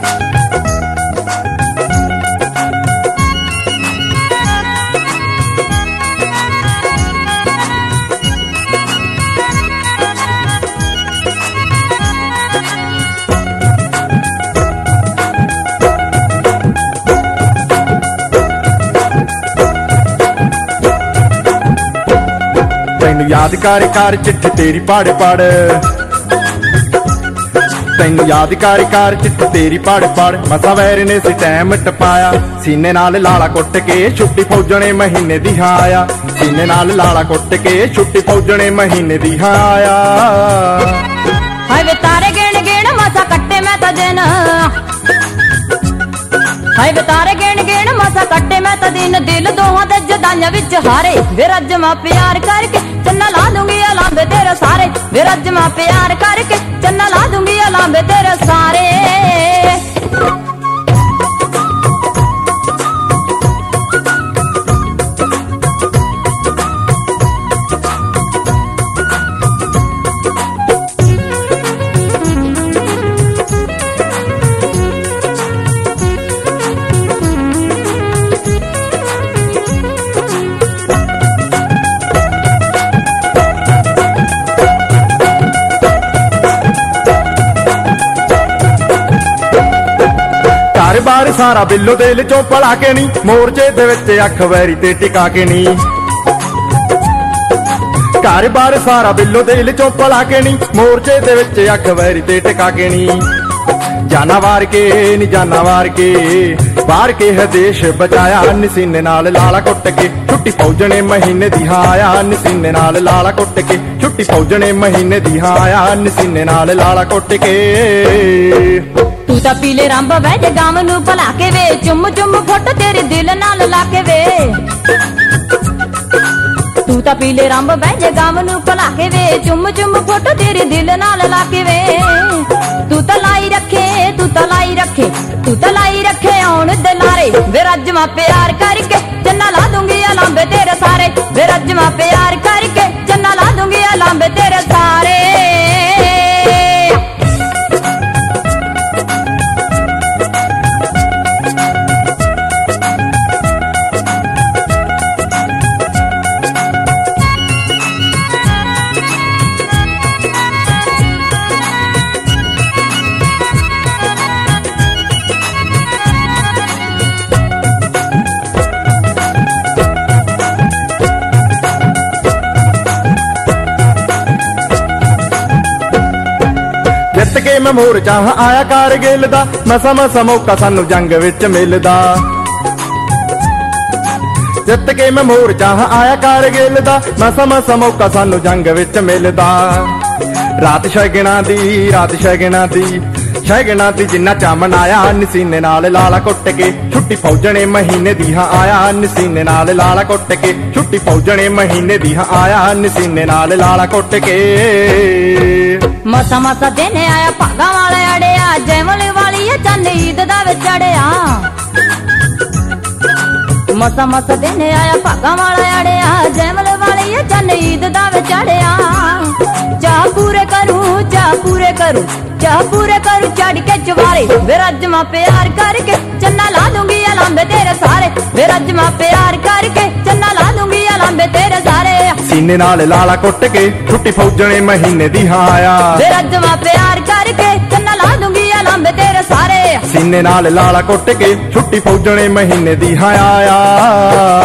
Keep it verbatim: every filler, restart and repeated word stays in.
तैनू याद कर कर चिट्ठी तेरी पढ़ पढ़, तैनू याद कर कर चिट्ठी तेरी पढ़ पढ़, मसा वैर ने सी टैम टपाया, सीने नाल लाला कुट के छुट्टी फौजने महीने दी आया, सीने नाल लाला कुट के छुट्टी फौजने महीने दी आया। हाय वे तारे गिण गिण मसा कट्टे मैं तो दिन, हाय वे तारे गिण गिण मसा कट्टे मैं तो दिन, दिल दोहां दे जदाइयां विच हारे, वे रज्जमा प्यार करके चन्ना ला दूंगी अलांबे तेरे सारे, वे रज्जमा प्यार करके चन्ना ला दूंगी अलांबे तेरे सारे। घर बार सारा बिल्लो दिल चो भला के नी, मोर्चे दे विच अख वैरी ते टिका के नी, घर बार सारा बिल्लो दिल चो भला के नी, मोर्चे दे विच अख वैरी ते टिका के नी। जाना वार के नी जाना वार के, वार के है देश बचाया, नसीने नाल लाला कुट के छुट्टी फौजने महीने दी आया, नसीने नाल लाला कुट के छुट्टी फौजने महीने दी आया, नसीने नाल लाला कुट के। तू तां पीले रंब वैज गाम नू भला के वे, चुम चुम फुट तेरे दिल नाल ला के वे, तू तां पीले रंब वैज गाम नू भला के वे, चुम चुम फुट तेरे दिल नाल ला के वे। तू तां लाई रखे तू तां लाई रखे तू तां लाई रखे आउण दे लारे, वे रज्जमा प्यार करके चन्ना ला दूंगी अलांबे तेरे सारे, वे रज्जमा प्यार करके चन्ना ला दूंगी अलांबे तेरे सारे। जित के मैं मोर्चा आया कारगिल दा, मसा मसा मौका सानू जंग विच मिलदा, जित के मैं मोर्चा आया कारगिल दा, मसा मसा मौका सानू जंग विच मिलदा। रात शगना दी रात शगना दी शगना दी जिन्ना चा मनाया, नसीने नाल लाला कुट के छुट्टी फौजने महीने दी आया, नसीने नाल लाला कुट के छुट्टी फौजने महीने दी आया, नसीने नाल लाला कुट के। मसा मसा दिन आया भागा वाले अड़िया, जयमल वाली है चंद ईद दा विच अड़िया, मसा मसा दिन आया भागा वाले अड़िया, जयमल वाली है चंद ईद दा विच अड़िया। चाह पूरे करूं चाह पूरे करूं चाह पूरे करूं चढ़ के चवारे, वे रज्जमा प्यार करके चन्ना ला दूंगी अलांबे तेरे सारे, वे रज्जमा प्यार करके चन्ना ला दूंगी अलांबे तेरे सारे। सीने नाल लाला कुट के छुट्टी फौजने महीने दी आया, वे रज्जमा प्यार करके चन्ना ला दूंगी अलांबे तेरे सारे, सीने नाल लाला कुट के छुट्टी फौजने महीने दी आया।